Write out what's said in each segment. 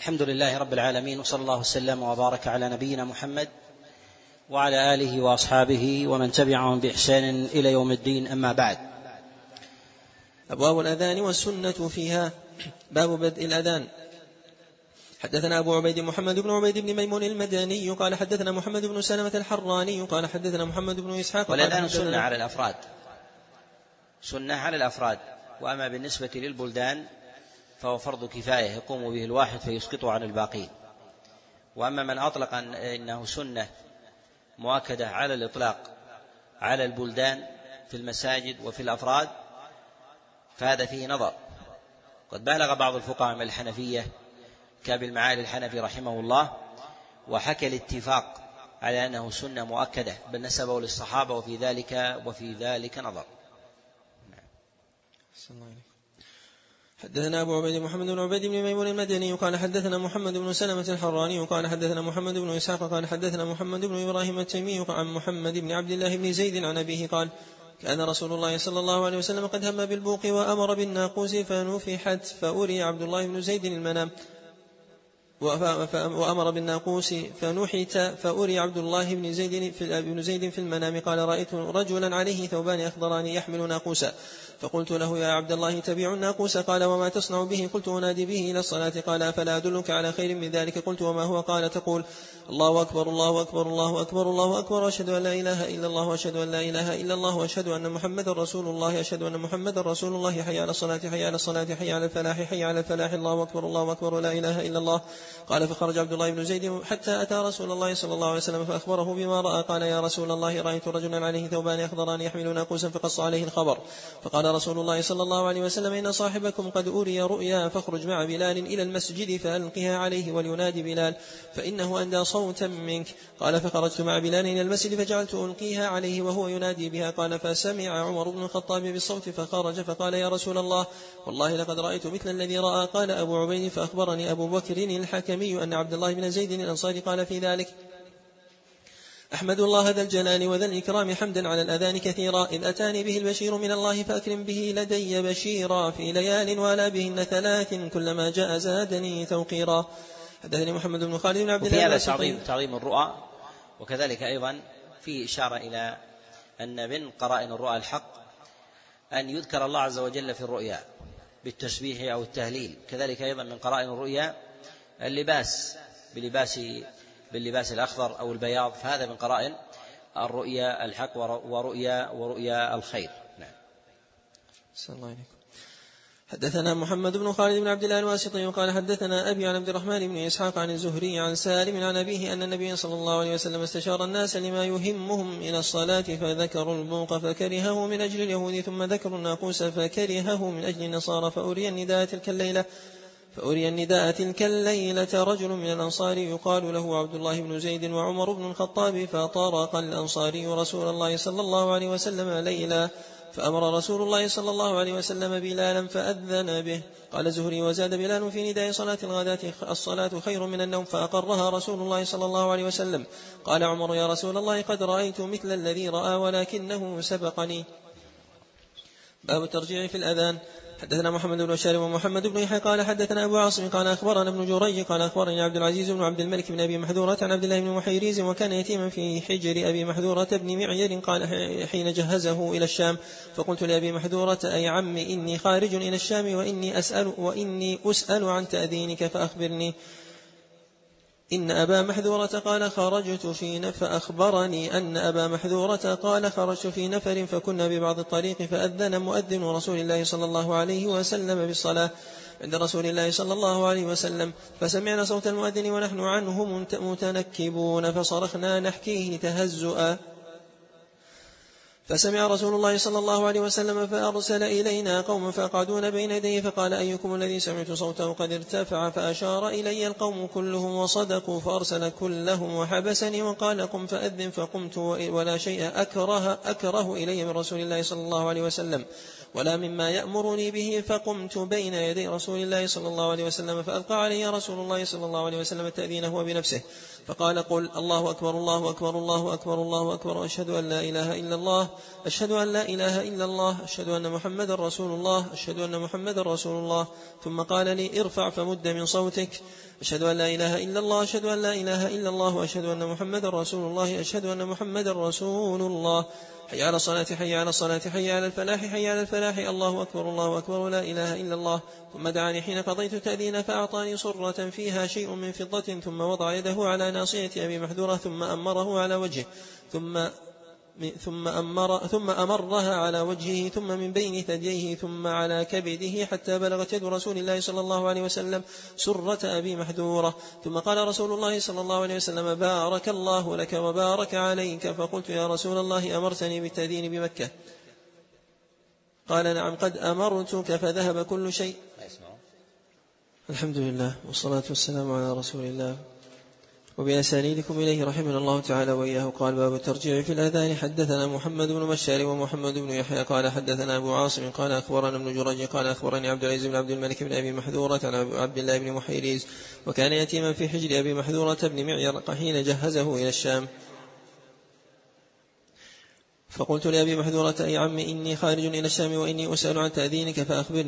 الحمد لله رب العالمين، وصلى الله وسلم وبارك على نبينا محمد وعلى آله وأصحابه ومن تبعهم بإحسان إلى يوم الدين. أما بعد. أبواب الأذان والسنة فيها. باب بدء الأذان. حدثنا أبو عبيد محمد بن عبيد بن ميمون المدني قال حدثنا محمد بن سلمة الحراني قال حدثنا محمد بن إسحاق. والأذان سنة على الأفراد، سنة على الأفراد، وأما بالنسبة للبلدان فهو فرض كفاية يقوم به الواحد فيسقطه عن الباقين. وأما من أطلق إنه سنة مؤكدة على الإطلاق على البلدان في المساجد وفي الأفراد فهذا فيه نظر. قد بالغ بعض الفقهاء من الحنفية كابن المعالي الحنفي رحمه الله وحكى الاتفاق على أنه سنة مؤكدة بل نسبه للصحابة وفي ذلك نظر. حدثنا أبو عبيد محمد بن عبيد بن ميمون المدني قال حدثنا محمد بن سلمة الحراني قال حدثنا محمد بن إسحاق قال حدثنا محمد بن إبراهيم التيمي عن محمد بن عبد الله بن زيد عن أبيه قال كان رسول الله صلى الله عليه وسلم قد هم بالبوق وأمر بالناقوس فنفحت فأري عبد الله بن زيد المنام وأمر بالناقوس فنحت فأري عبد الله بن زيد في المنام قال رأيت رجلا عليه ثوبان أخضران يحمل ناقوسا فقلت له يا عبد الله تبيع الناقوس قال وما تصنع به؟ قلت أنادي به إلى الصلاة قال فلا أدلك على خير من ذلك؟ قلت وما هو؟ قال تقول الله أكبر الله أكبر الله أكبر الله أكبر وأشهد أن لا إله إلا الله وأشهد أن لا إله إلا الله وأشهد أن محمد رسول الله أشهد أن محمد رسول الله حي على الصلاة حي على الصلاة حي على الفلاح حي على الفلاح الله أكبر ولا إله إلا الله. قال فخرج عبد الله بن زيد حتى أتى رسول الله صلى الله عليه وسلم فأخبره بما رأى قال يا رسول الله رأيت رجلا عليه ثوبان أخضران يحمل ناقوسا فقص عليه الخبر فقال رسول الله صلى الله عليه وسلم إن صاحبكم قد أري رؤيا فاخرج مع بلال إلى المسجد فألقها عليه ولينادي بلال فإنه أندى صوتا منك. قال فخرجت مع بلال إلى المسجد فجعلت ألقيها عليه وهو ينادي بها. قال فسمع عمر بن الخطاب بالصوت فخرج فقال يا رسول الله والله لقد رأيت مثل الذي رأى. قال أبو عبيد فأخبرني أبو بكر الحكمي أن عبد الله بن زيد الأنصاري قال في ذلك أحمد الله ذا الجلال وذا الإكرام حمدا على الأذان كثيرا إذ أتاني به البشير من الله فأكرم به لدي بشيرا في ليال ولا بهن 3 كلما جاء زادني توقيرا. حدثني محمد بن خالد بن عبد الله. وفي هذا تعظيم الرؤى، وكذلك أيضا في إشارة إلى أن من قرائن الرؤى الحق أن يذكر الله عز وجل في الرؤيا بالتسبيح أو التهليل. كذلك أيضا من قرائن الرؤيا اللباس باللباس الأخضر أو البياض، فهذا من قرائن الرؤيا الحق ورؤيا الخير. نعم. صلى الله عليكم. حدثنا محمد بن خالد بن عبد الله الواسطي قال حدثنا أبي عن عبد الرحمن بن إسحاق عن الزهري عن سالم عن أبيه أن النبي صلى الله عليه وسلم استشار الناس لما يهمهم إلى الصلاة فذكروا البوق فكرهه من أجل اليهود ثم ذكروا الناقوس فكرهه من أجل النصارى فأري النداء تلك الليلة رجل من الأنصار يقال له عبد الله بن زيد وعمر بن الخطاب فطرق الأنصاري رسول الله صلى الله عليه وسلم ليلا فأمر رسول الله صلى الله عليه وسلم بلالا فأذن به. قال زهري وزاد بلال في نداء صلاة الغداة الصلاة خير من النوم فأقرها رسول الله صلى الله عليه وسلم. قال عمر يا رسول الله قد رأيت مثل الذي رأى ولكنه سبقني. باب الترجيع في الأذان. حدثنا محمد بن بشار ومحمد بن يحيى قال حدثنا أبو عاصم قال أخبرنا ابن جريج قال أخبرني عبد العزيز بن عبد الملك بن أبي محذورة عن عبد الله بن محيريز وكان يتيما في حجر أبي محذورة بن معير قال حين جهزه إلى الشام فقلت لأبي محذورة أي عم إني خارج إلى الشام وإني أسأل عن تأذينك فأخبرني. إن أبا محذورة قال خرجت في فأخبرني أن أبا محذورة قال خرجت في نفر فكنا ببعض الطريق فأذن مؤذن رسول الله صلى الله عليه وسلم بالصلاة عند رسول الله صلى الله عليه وسلم فسمعنا صوت المؤذن ونحن عنه متنكبون فصرخنا نحكيه تهزؤا فسمع رسول الله صلى الله عليه وسلم فأرسل إلينا قوم فقعدون بين يديه فقال أيكم الذي سمعت صوته قد ارتفع فأشار إلي القوم كلهم وصدقوا فأرسل كلهم وحبسني وقال قم فأذن فقمت ولا شيء أكره إلي من رسول الله صلى الله عليه وسلم ولا مما يأمرني به. فقمت بين يدي رسول الله صلى الله عليه وسلم فألقى علي رسول الله صلى الله عليه وسلم التأذين هو بنفسه فقال: قل الله أكبر الله أكبر الله أكبر الله أكبر أشهد أن لا إله إلا الله أشهد أن لا إله إلا الله أشهد أن محمد رسول الله أشهد أن محمد رسول الله. ثم قال لي: ارفع فمد من صوتك: أشهد أن لا إله إلا الله أشهد أن لا إله إلا الله وأشهد أن محمد رسول الله أشهد أن محمد رسول الله. حي على الصلاة حي على الصلاة حي على الفلاح حي على الفلاح الله أكبر الله أكبر لا إله إلا الله. ثم دعاني حين قضيت تأذين فأعطاني صرة فيها شيء من فضة ثم وضع يده على ناصية أبي محذورة ثم أمره على وجهه ثم أمرها على وجهه ثم من بين ثدييه ثم على كبده حتى بلغت يد رسول الله صلى الله عليه وسلم سرة أبي محذورة. ثم قال رسول الله صلى الله عليه وسلم: بارك الله لك وبارك عليك. فقلت: يا رسول الله أمرتني بالتأذين بمكة؟ قال: نعم قد أمرتك فذهب كل شيء. الحمد لله والصلاة والسلام على رسول الله وبأسانيدكم إليه رحمنا الله تعالى وإياه. قال: باب الترجيع في الأذان. حدثنا محمد بن بشار ومحمد بن يحيى قال حدثنا أبو عاصم قال أخبرنا ابن جريج قال أخبرني عبد العزيز بن عبد الملك بن أبي محذورة عن عبد الله بن محيريز وكان يتيما في حجر أبي محذورة بن معير حين جهزه إلى الشام. فقلت لأبي محذورة: أي عم إني خارج إلى الشام وإني أسأل عن تأذينك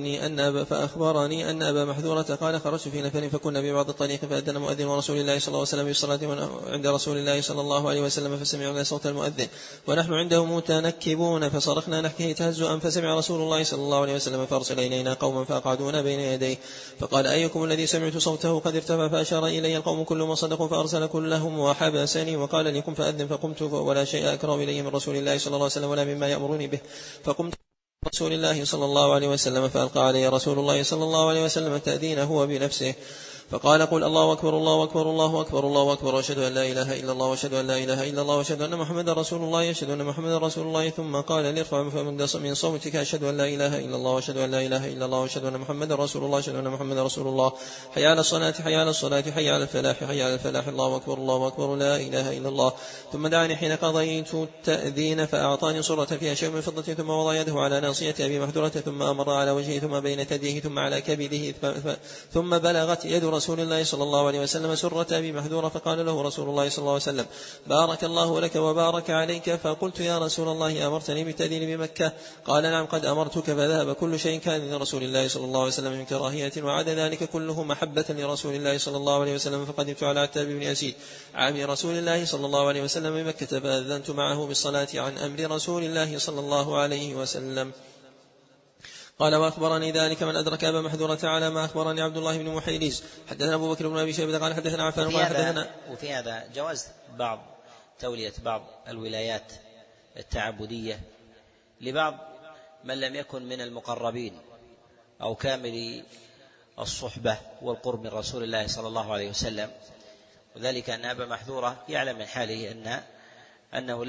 فأخبرني أن أبا محذورة قال: خرجت في نفر فكنا ببعض الطريق فأذن مؤذن ورسول الله صلى الله عليه وسلم بالصلاة عند رسول الله صلى الله عليه وسلم فسمعنا صوت المؤذن ونحن عنده متنكبون فصرخنا نحكيه تهزؤا فسمع رسول الله صلى الله عليه وسلم فأرسل إلينا قوما فأقعدونا بين يديه فقال: أيكم الذي سمعت صوته قد ارتفع؟ فأشار إلي القوم كلهم وصدقوا فأرسل كلهم وحبسني وقال لي: قم فأذن. فقمت ولا شيء أكره إلي من رسول الله صلى الله عليه وسلم ولا مما يأمرني به. فقمت رسول الله صلى الله عليه وسلم فألقى علي رسول الله صلى الله عليه وسلم التأذين هو بنفسه فقال: قل الله أكبر الله أكبر الله أكبر الله أكبر أشهد أن لا إله إلا الله وأشهد أن لا إله إلا الله وأشهد أن محمد رسول الله أشهد أن محمد رسول الله. ثم قال لي: ارفع من صوتك أشهد أن لا إله إلا الله وأشهد أن لا إله إلا الله وأشهد أن محمد رسول الله أشهد أن محمد رسول الله. حي على الصلاة حي على الصلاة حي على الفلاح حي على الفلاح الله أكبر الله أكبر لا إله إلا الله. ثم دعاني حين قضيت التأذين فأعطاني صرة فيها شيء من فضة ثم وضع يده على ناصية أبي محذورة ثم أمر على وجهه ثم بين ثديه ثم على كبده ثم بلغت يد رسول الله صلى الله عليه وسلم سرة أبي محذورة فقال له رسول الله صلى الله عليه وسلم: بارك الله لك وبارك عليك. فقلت: يا رسول الله أمرتني بالتأذين بمكة؟ قال: نعم قد أمرتك. فذهب كل شيء كان لرسول الله صلى الله عليه وسلم من كراهية وعاد ذلك كله محبة لرسول الله صلى الله عليه وسلم. فقدمت على عتاب بن أسيد عام رسول الله صلى الله عليه وسلم بمكة فأذنت معه بالصلاة عن أمر رسول الله صلى الله عليه وسلم. قال: وأخبرني ذلك من أدرك أبا محذورة على ما أخبرني عبد الله بن محيريز. حدثنا أبو بكر بن أبي شيبة قال حدثنا عفان قال حدثنا. وفي هذا جواز تولية بعض الولايات التعبدية لبعض من لم يكن من المقربين أو كامل الصحبة والقرب من رسول الله صلى الله عليه وسلم، وذلك أن أبا محذورة يعلم من حاله أنه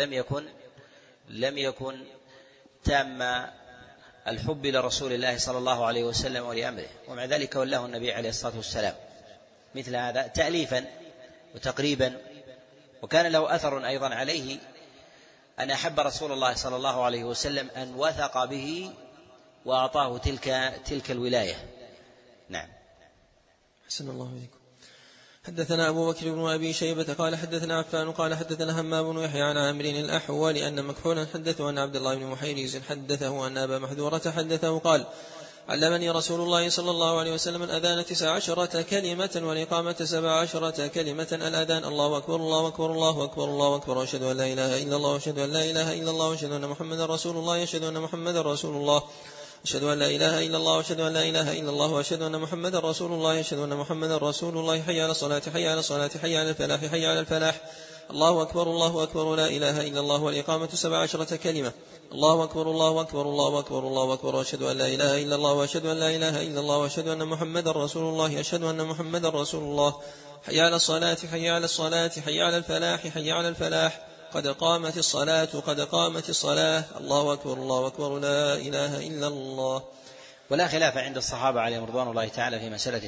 لم يكن تام الحب لرسول الله صلى الله عليه وسلم ولأمره، ومع ذلك ولاه النبي عليه الصلاة والسلام مثل هذا تأليفا وتقريبا. وكان له أثر أيضا عليه أن أحب رسول الله صلى الله عليه وسلم أن وثق به وأعطاه تلك الولاية. نعم. حسن الله عليكم. حدثنا أبو بكر بن أبي شيبة قال حدثنا عفان قال حدثنا همام بن يحيى عن عامر الأحول أن مكحولا حدثه أن عبد الله بن محيريز حدثه أن أبا محذورة حدثه قال: علمني رسول الله صلى الله عليه وسلم الأذان 19 كلمة والإقامة 17 كلمة. الأذان: الله أكبر الله أكبر الله أكبر الله أكبر أشهد أن لا إله إلا الله أشهد أن لا إله إلا الله أشهد أن محمد رسول الله أشهد أن محمد رسول الله أشهد أن لا إله إلا الله أشهد أن لا إله إلا الله أشهد أن محمد رسول الله أشهد أن محمد رسول الله. حي على الصلاة حي على الصلاة حي على الفلاح حي على الفلاح. الله أكبر الله أكبر لا إله إلا الله والإقامة 17 كلمة. الله أكبر الله أكبر الله أكبر الله أكبر أشهد أن لا إله إلا الله وأشهد أن لا إله إلا الله وأشهد أن محمد رسول الله أشهد أن محمد رسول الله. حي على الصلاة حي على الصلاة حي على الفلاح حي على الفلاح. قد قامت الصلاة قد قامت الصلاة. الله أكبر الله أكبر لا إله إلا الله. ولا خلاف عند الصحابة عليهم رضوان الله تعالى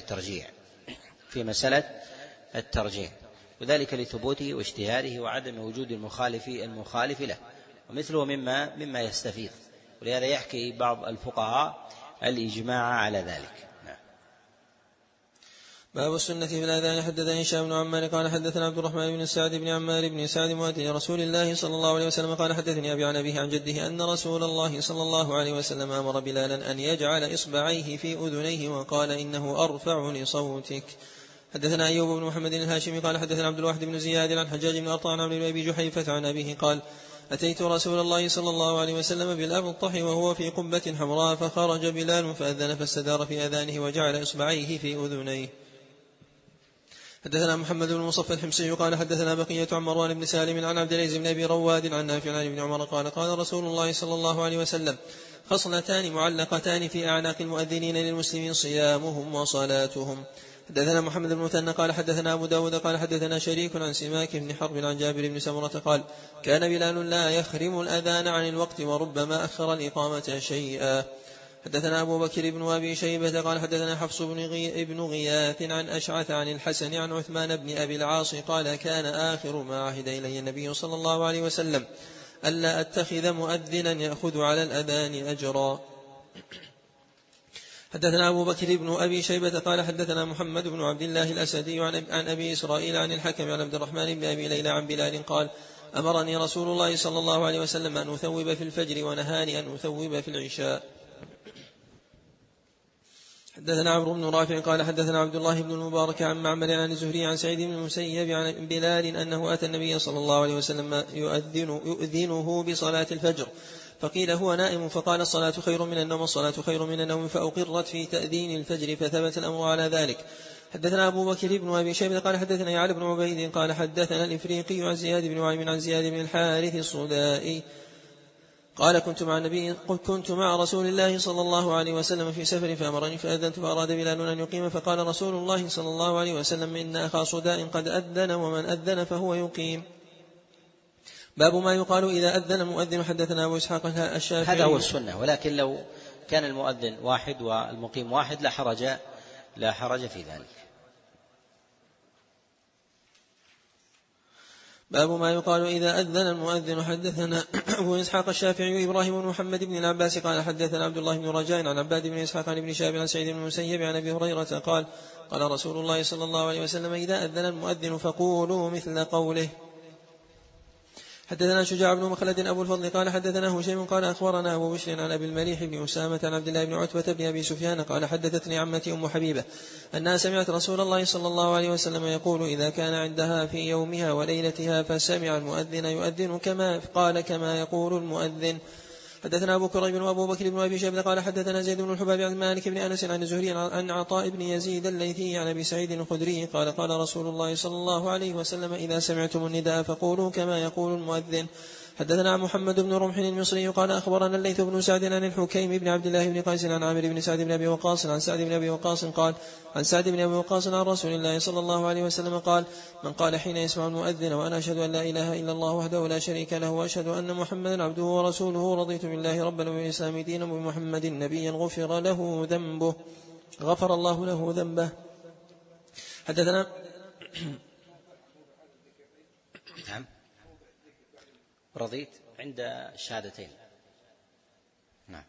في مسألة الترجيع وذلك لثبوته واشتهاره وعدم وجود المخالف له، ومثله مما يستفيض ولهذا يحكي بعض الفقهاء الإجماع على ذلك. باب السنة في الأذان. حدثنا هشام بن عمار قال حدثنا عبد الرحمن بن سعد بن عمار بن سعد مؤذن رسول الله صلى الله عليه وسلم قال حدثني أبي عن أبيه عن جده أن رسول الله صلى الله عليه وسلم أمر بلالا أن يجعل إصبعيه في أذنيه وقال إنه أرفع لصوتك. حدثنا أيوب بن محمد الهاشمي قال حدثنا عبد الواحد بن زياد عن حجاج بن أرطع عن عمرو بن أبي جحيفة عن أبيه قال أتيت رسول الله صلى الله عليه وسلم بالأبطح وهو في قبة حمراء فخرج بلال فأذن فاستدار في أذانه وجعل إصبعيه في أذنيه. حدثنا محمد بن مصفى الحمصي قال حدثنا بقية عن مروان بن سالم عن عبد العزيز بن أبي رواد عن نافع عن ابن عمر قال قال رسول الله صلى الله عليه وسلم خصلتان معلقتان في أعناق المؤذنين للمسلمين صيامهم وصلاتهم. حدثنا محمد بن مثنى قال حدثنا أبو داود قال حدثنا شريك عن سماك بن حرب عن جابر بن سمرة قال كان بلال لا يخرم الأذان عن الوقت وربما أخر الإقامة شيئا. حدثنا أبو بكر بن أبي شيبة قال حدثنا حفص بن غياث عن أشعث عن الحسن عن عثمان بن أبي العاص قال كان آخر ما عهد إلي النبي صلى الله عليه وسلم ألا أتخذ مؤذنا يأخذ على الأذان أجرا. حدثنا أبو بكر بن أبي شيبة قال حدثنا محمد بن عبد الله الأسدي عن أبي إسرائيل عن الحكم عن عبد الرحمن بن أبي ليلى عن بلال قال أمرني رسول الله صلى الله عليه وسلم أن أثوب في الفجر ونهاني أن أثوب في العشاء. حدثنا عمرو بن رافع قال حدثنا عبد الله بن المبارك عن معمر عن الزهري عن سعيد بن المسيب عن بلال أنه أتى النبي صلى الله عليه وسلم يؤذنه بصلاة الفجر فقيل هو نائم فقال الصلاة خير من النوم الصلاة خير من النوم فأقرت في تأذين الفجر فثبت الأمر على ذلك. حدثنا أبو بكر بن أبي شيبة قال حدثنا يعلى بن عبيد قال حدثنا الإفريقي عن زياد بن وعيم عن زياد بن الحارث الصدائي قال كنت مع رسول الله صلى الله عليه وسلم في سفر فأمرني فأذنت فأراد بلال أن يقيم فقال رسول الله صلى الله عليه وسلم إن أخا صداء قد أذن ومن أذن فهو يقيم. باب ما يقال إذا أذن المؤذن. حدثنا أبو إسحاق الشافعي هذا هو السنة، ولكن لو كان المؤذن واحد والمقيم واحد لا حرج في ذلك. باب ما يقال إذا أذن المؤذن. حدثنا أبو إسحاق الشافعي وإبراهيم بن محمد بن العباس قال حدثنا عبد الله بن رجاء عن عباد بن إسحاق عن ابن شهاب عن سعيد بن المسيب عن أبي هريرة قال قال رسول الله صلى الله عليه وسلم إذا أذن المؤذن فقولوا مثل قوله. حدثنا شجاع بن مخلد أبو الفضل قال حدثنا هشيم قال أخبرنا أبو بشر عن أبي المليح بن أسامة عن عبد الله بن عتبة بن أبي سفيان قال حدثتني عمتي أم حبيبة أنها سمعت رسول الله صلى الله عليه وسلم يقول إذا كان عندها في يومها وليلتها فسمع المؤذن يؤذن كما يقول المؤذن. حدثنا أبو كريب وأبو بكر بن أبي شيبة قال حدثنا زيد بن الحباب عن مالك بن أنس عن الزهري عن عطاء بن يزيد الليثي عن أبي سعيد الخدري قال قال رسول الله صلى الله عليه وسلم إذا سمعتم النداء فقولوا كما يقول المؤذن. حدثنا محمد بن رمح المصري قال أخبرنا الليث بن سعد عن الحكيم بن عبد الله بن قيس عن عامر بن سعد بن أبي وقاص عن سعد بن أبي وقاص قال عن سعد بن أبي وقاص عن رسول الله صلى الله عليه وسلم قال من قال حين يسمع المؤذن وأنا أشهد أن لا إله إلا الله وحده لا شريك له وأشهد أن محمدا عبده ورسوله رضيت بالله ربا وبالإسلام دينا وبمحمد نبيا غفر الله له ذنبه. حدثنا نعم رضيت عند الشهادتين. نعم.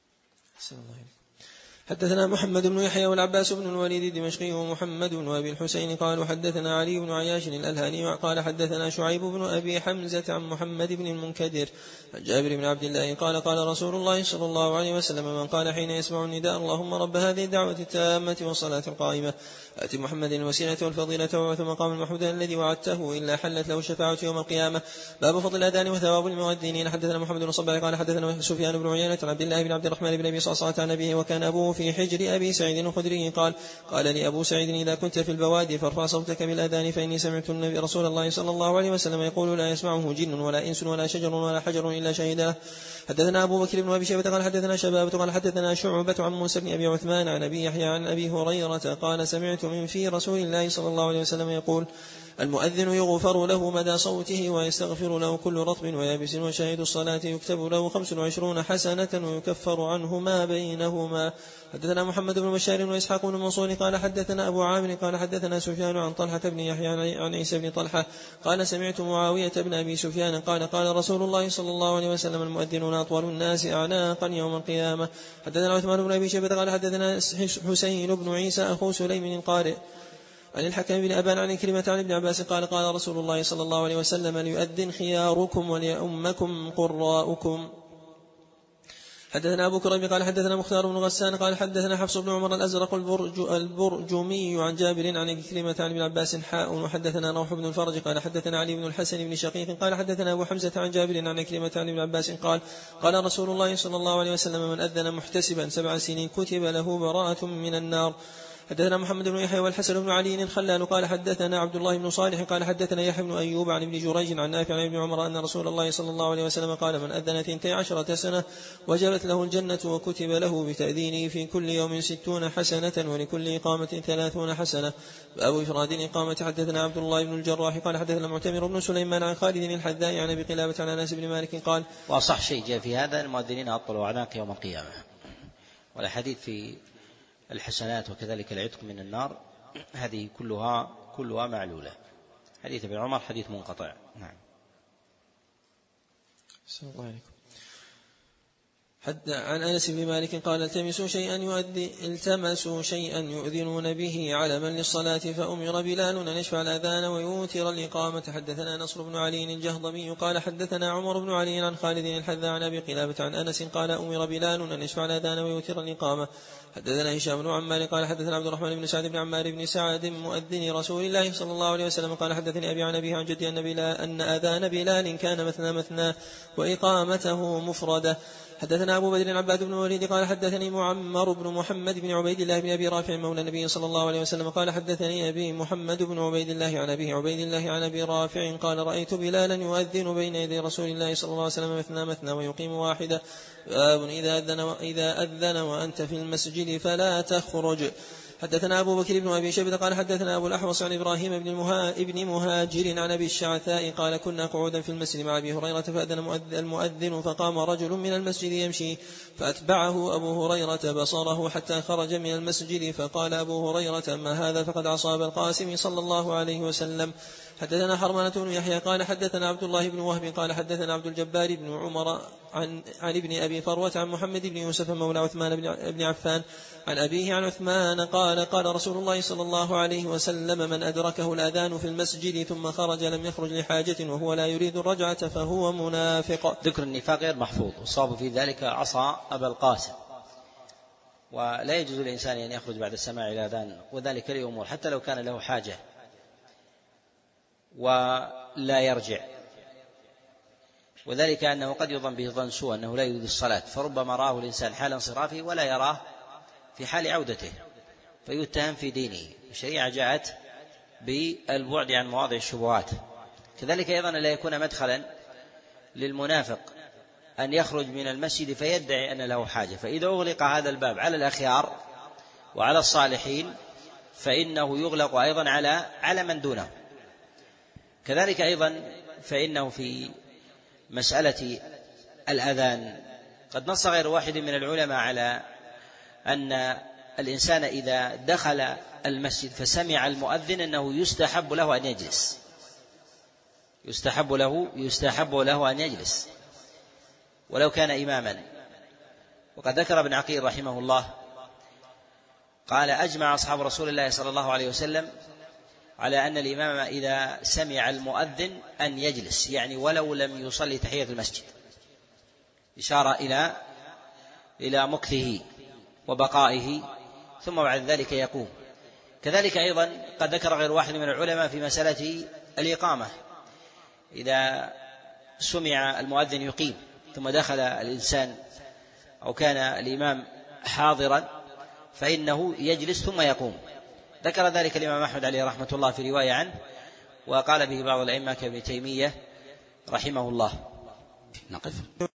حدثنا محمد بن يحيى والعباس بن الوليد الدمشقي ومحمد بن أبي الحسين قالوا حدثنا علي بن عياش الألهاني قال حدثنا شعيب بن أبي حمزة عن محمد بن المنكدر عن جابر بن عبد الله قال قال رسول الله صلى الله عليه وسلم من قال حين يسمع النداء اللهم رب هذه الدعوة التامة والصلاة القائمة آت محمد الوسيلة والفضيلة وبعث مقام المحمود الذي وعدته إلا حلت له الشفاعة يوم القيامة. باب فضل الأذان وثواب المؤذنين. حدثنا محمد بن صباح قال حدثنا سفيان بن عيينة عن عبد الله بن عبد الرحمن بن أبي صعصعة عن أبيه وكان أبوه في حجر أبي سعيد الخدري قال لي أبو سعيد إذا كنت في البوادي فارفع صوتك بالأذان فإني سمعت النبي رسول الله صلى الله عليه وسلم يقول لا يسمعه جن ولا إنس ولا شجر ولا حجر إلا شهد له. حدثنا أبو بكر بن أبي شيبة قال حدثنا شبابة قال حدثنا شعبة عن موسى بن أبي عثمان عن أبي يحيى عن أبي هريرة قال سمعت من في رسول الله صلى الله عليه وسلم يقول المؤذن يغفر له مدى صوته ويستغفر له كل رطب ويابس، وشاهد الصلاة يكتب له 25 حسنة ويكفر عنه ما بينهما. حدثنا محمد بن بشار وإسحاق بن منصور قال حدثنا أبو عامر قال حدثنا سفيان عن طلحة بن يحيى عن عيسى بن طلحة قال سمعت معاوية بن أبي سفيان قال قال رسول الله صلى الله عليه وسلم المؤذنون أطول الناس أعناقا يوم القيامة. حدثنا عثمان بن أبي شيبة قال حدثنا حسين بن عيسى أخو سليم القارئ عن الحكم بن أبان عن كلمة عن ابن عباس قال قال رسول الله صلى الله عليه وسلم ليؤذن خياركم وليؤمكم قراؤكم. حدثنا أبو كريم قال حدثنا مختار بن غسان قال حدثنا حفص بن عمر الأزرق البرجمي عن جابر عن كلمة عن ابن عباس حاء. وحدثنا روح بن الفرج قال حدثنا علي بن الحسن بن شقيق قال حدثنا أبو حمزة عن جابر عن كلمة عن ابن عباس قال قال رسول الله صلى الله عليه وسلم من أذن محتسبا 7 سنين كتب له براءة من النار. حدثنا محمد بن يحيى والحسن بن علي الخلال قال حدثنا عبد الله بن صالح قال حدثنا يحيى بن أيوب عن ابن جريج عن نافع عن ابن عمر أن رسول الله صلى الله عليه وسلم قال من أذن 12 سنة وجبت له الجنة وكتب له بتأذينه في كل يوم 60 حسنة ولكل إقامة 30 حسنة. باب إفراد الإقامة. حدثنا عبد الله بن الجراح قال حدثنا معتمر بن سليمان عن خالد الحذاء عن أبي قلابة عن أنس بن مالك قال وأصح شيء جاء في هذا المؤذنين أطلوا أعناق يوم القيامة، والحديث في الحسنات وكذلك العتق من النار هذه كلها معلولة. حديث ابن عمر حديث منقطع. نعم. السلام عليكم. عن أنس بن مالك قال التمسوا شيئا يؤذنون به علما للصلاة فأمر بلال أن يشفع الأذان ويوتر الإقامة. حدثنا نصر بن علي الجهضمي قال حدثنا عمر بن علي عن خالد الحذاء عن أبي قلابة عن أنس قال أمر بلال أن يشفع الأذان ويوتر الإقامة. حدثنا هشام بن عمار قال حدثنا عبد الرحمن بن سعد بن عمار بن سعد مؤذن رسول الله صلى الله عليه وسلم قال حدثني أبي عن أبيه عن جدي أن أذان بلال كان مثنى وإقامته مفردة. حدثنا أبو بدر عباد بن الوليد قال حدثني معمر بن محمد بن عبيد الله بن أبي رافع مولى النبي صلى الله عليه وسلم قال حدثني أبي محمد بن عبيد الله عن أبيه عبيد الله عن أبي رافع قال رأيت بلالا يؤذن بين يدي رسول الله صلى الله عليه وسلم مثنى ويقيم واحدة. باب إذا أذن وأنت في المسجد فلا تخرج. حدثنا أبو بكر بن أبي شيبة قال حدثنا أبو الأحوص عن إبراهيم بن مهاجر عن أبي الشعثاء قال كنا قعودا في المسجد مع أبي هريرة فأذن المؤذن فقام رجل من المسجد يمشي فأتبعه أبو هريرة بصره حتى خرج من المسجد فقال أبو هريرة أما هذا فقد أصاب القاسم صلى الله عليه وسلم. حدثنا حرمانة بن يحيى قال حدثنا عبد الله بن وهب قال حدثنا عبد الجبار بن عمر عن ابن أبي فروة عن محمد بن يوسف مولى عثمان بن عفان عن أبيه عن عثمان قال رسول الله صلى الله عليه وسلم من أدركه الأذان في المسجد ثم خرج لم يخرج لحاجة وهو لا يريد الرجعة فهو منافق. ذكر النفاق غير محفوظ، والصواب في ذلك عصى أبا القاسم، ولا يجوز للإنسان أن يخرج بعد السماع الأذان، وذلك لأمور حتى لو كان له حاجة ولا يرجع، وذلك أنه قد يظن به ظن سوء أنه لا يريد الصلاة، فربما راه الإنسان حال انصرافه ولا يراه في حال عودته فيتهم في دينه. الشريعة جاءت بالبعد عن مواضع الشبهات. كذلك أيضا لا يكون مدخلا للمنافق أن يخرج من المسجد فيدعي أن له حاجة، فإذا أغلق هذا الباب على الأخيار وعلى الصالحين فإنه يغلق أيضا على من دونه. كذلك أيضا فإنه في مسألة الأذان قد نص غير واحد من العلماء على أن الإنسان إذا دخل المسجد فسمع المؤذن أنه يستحب له أن يجلس، يستحب له أن يجلس ولو كان إماما. وقد ذكر ابن عقيل رحمه الله قال أجمع أصحاب رسول الله صلى الله عليه وسلم على أن الإمام إذا سمع المؤذن أن يجلس، يعني ولو لم يصلي تحية المسجد، إشارة إلى مكثه وبقائه ثم بعد ذلك يقوم. كذلك أيضا قد ذكر غير واحد من العلماء في مسألة الإقامة، إذا سمع المؤذن يقيم ثم دخل الإنسان أو كان الإمام حاضرا فإنه يجلس ثم يقوم. ذكر ذلك الإمام أحمد عليه رحمة الله في رواية عنه، وقال به بعض الأئمة كابن تيمية رحمه الله. نقف.